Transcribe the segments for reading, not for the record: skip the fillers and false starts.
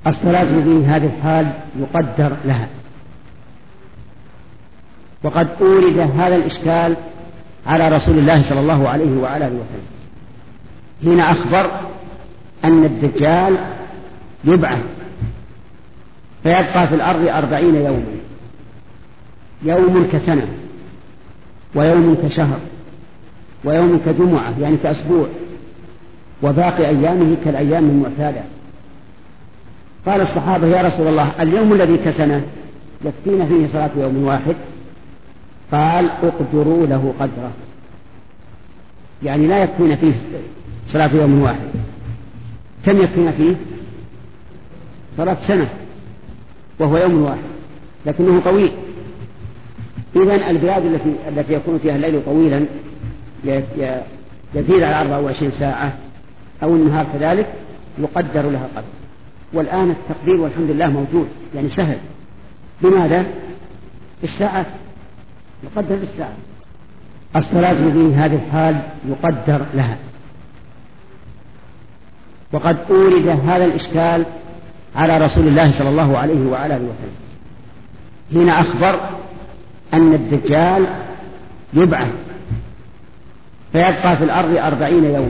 الصلاة في هذه الحال يقدر لها. وقد أورد هذا الإشكال على رسول الله صلى الله عليه وعلى آله وسلم حين أخبر أن الدجال يبعث فيبقى في الأرض 40 يوما، يوم كسنة ويوم كشهر ويوم كجمعة يعني كأسبوع، وباقي أيامه كالأيام المعتادة. قال الصحابة: يا رسول الله، اليوم الذي كسنة يكفينا فيه صلاة يوم واحد؟ قال: اقدروا له قدره، يعني لا يكفينا فيه صلاة يوم واحد. كم يكفينا فيه؟ صلاة سنة، وهو يوم واحد لكنه طويل. إذن البلاد التي يكون فيها الليل طويلا يزيد على 24 ساعة أو النهار كذلك يقدر لها قدر. والآن التقدير والحمد لله موجود، يعني سهل. بماذا؟ الساعة، يقدر بالساعة. الصلاة في هذه الحال يقدر لها. وقد أورد هذا الإشكال على رسول الله صلى الله عليه وعلى آله وسلم حين أخبر أن الدجال يبعث فيبقى في الأرض 40 يوما،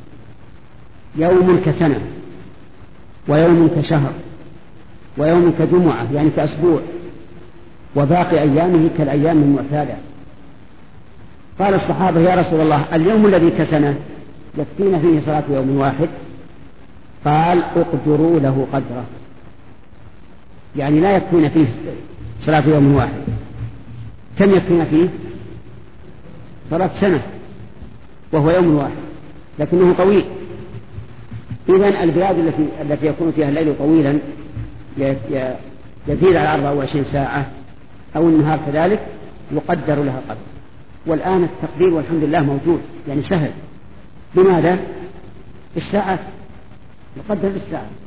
يوم كسنة ويوم كشهر ويوم كجمعة يعني كأسبوع، وباقي أيامه كالأيام المعتادة. قال الصحابة: يا رسول الله، اليوم الذي كسنة يكفينا فيه صلاة يوم واحد؟ قال: اقدروا له قدره، يعني لا يكفينا فيه صلاة يوم واحد. كم يكفينا فيه؟ صلاة سنة، وهو يوم واحد لكنه طويل. إذن البلاد التي يكون فيها الليل طويلا يزيد على 24 ساعة أو النهار كذلك يقدر لها قدر. والآن التقدير والحمد لله موجود، يعني سهل. بماذا؟ الساعة، يقدر بالساعة.